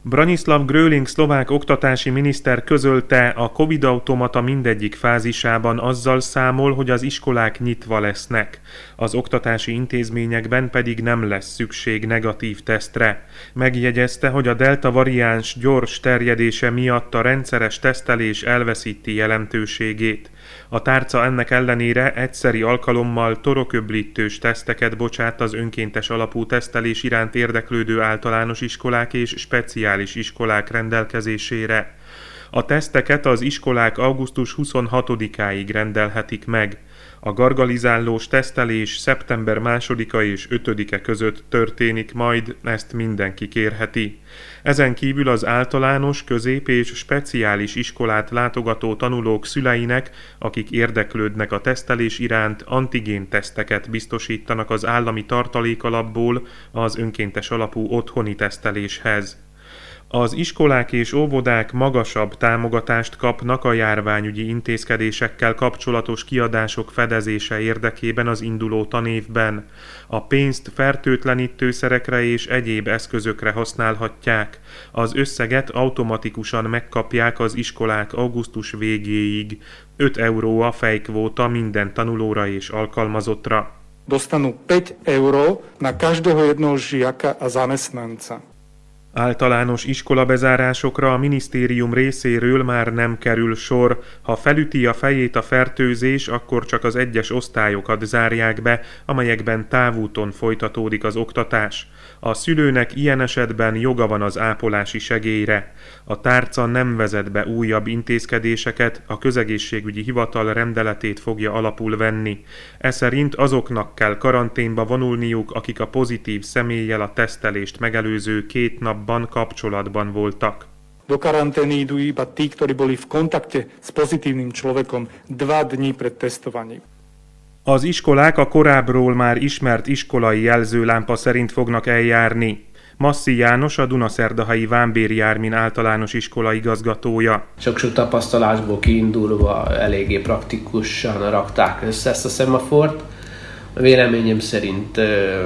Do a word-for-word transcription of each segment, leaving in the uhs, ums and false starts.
Branislav Gröling szlovák oktatási miniszter közölte, a Covid automata mindegyik fázisában azzal számol, hogy az iskolák nyitva lesznek. Az oktatási intézményekben pedig nem lesz szükség negatív tesztre. Megjegyezte, hogy a delta variáns gyors terjedése miatt a rendszeres tesztelés elveszíti jelentőségét. A tárca ennek ellenére egyszeri alkalommal toroköblítős teszteket bocsát az önkéntes alapú tesztelés iránt érdeklődő általános iskolák és speciális iskolák rendelkezésére. A teszteket az iskolák augusztus huszonhatodikáig rendelhetik meg. A gargalizállós tesztelés szeptember másodika és ötödike között történik majd, ezt mindenki kérheti. Ezen kívül az általános, közép- és speciális iskolát látogató tanulók szüleinek, akik érdeklődnek a tesztelés iránt, antigén teszteket biztosítanak az állami tartalékalapból az önkéntes alapú otthoni teszteléshez. Az iskolák és óvodák magasabb támogatást kapnak a járványügyi intézkedésekkel kapcsolatos kiadások fedezése érdekében az induló tanévben. A pénzt fertőtlenítőszerekre és egyéb eszközökre használhatják. Az összeget automatikusan megkapják az iskolák augusztus végéig. öt euró a fejkvóta minden tanulóra és alkalmazottra. Dostanú päť eur na každého jednoho žiaka a zamestnanca. Általános iskolabezárásokra a minisztérium részéről már nem kerül sor. Ha felüti a fejét a fertőzés, akkor csak az egyes osztályokat zárják be, amelyekben távúton folytatódik az oktatás. A szülőnek ilyen esetben joga van az ápolási segélyre. A tárca nem vezet be újabb intézkedéseket, a közegészségügyi hivatal rendeletét fogja alapul venni. E szerint azoknak kell karanténba vonulniuk, akik a pozitív személlyel a tesztelést megelőző két napban kapcsolatban voltak. Do karantény idú iba tí, ktorí boli v kontakte s pozitívnym človekom dva dní pred testovaním. Az iskolák a korábbról már ismert iskolai jelzőlámpa szerint fognak eljárni. Masszi János, a Dunaszerdahelyi Vámbéri Ármin általános iskola igazgatója. Sok-sok tapasztalásból kiindulva eléggé praktikusan rakták össze ezt a szemafort. Véleményem szerint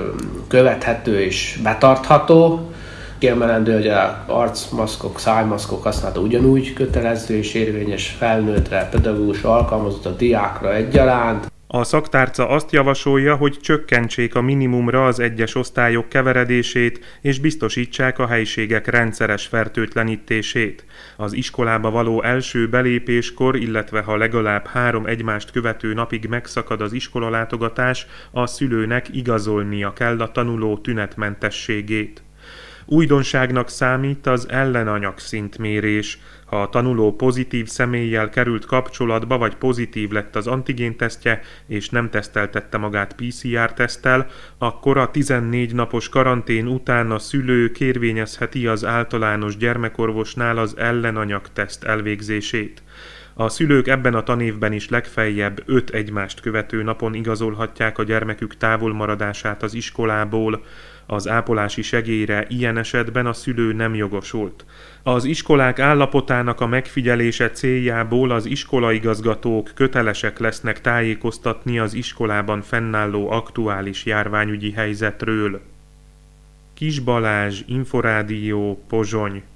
követhető és betartható. Kiemelendő, hogy az arcmaszkok, szájmaszkok használata ugyanúgy kötelező és érvényes felnőttre, pedagógus alkalmazott a diákra egyaránt. A szaktárca azt javasolja, hogy csökkentsék a minimumra az egyes osztályok keveredését, és biztosítsák a helységek rendszeres fertőtlenítését. Az iskolába való első belépéskor, illetve ha legalább három egymást követő napig megszakad az iskolalátogatás, a szülőnek igazolnia kell a tanuló tünetmentességét. Újdonságnak számít az ellenanyagszintmérés. Ha a tanuló pozitív személlyel került kapcsolatba, vagy pozitív lett az antigéntesztje, és nem teszteltette magát pé cé er-teszttel, akkor a tizennégy napos karantén után a szülő kérvényezheti az általános gyermekorvosnál az ellenanyagteszt elvégzését. A szülők ebben a tanévben is legfeljebb öt egymást követő napon igazolhatják a gyermekük távolmaradását az iskolából. Az ápolási segélyre ilyen esetben a szülő nem jogosult. Az iskolák állapotának a megfigyelése céljából az iskolaigazgatók kötelesek lesznek tájékoztatni az iskolában fennálló aktuális járványügyi helyzetről. Kis Balázs, Inforádió, Pozsony.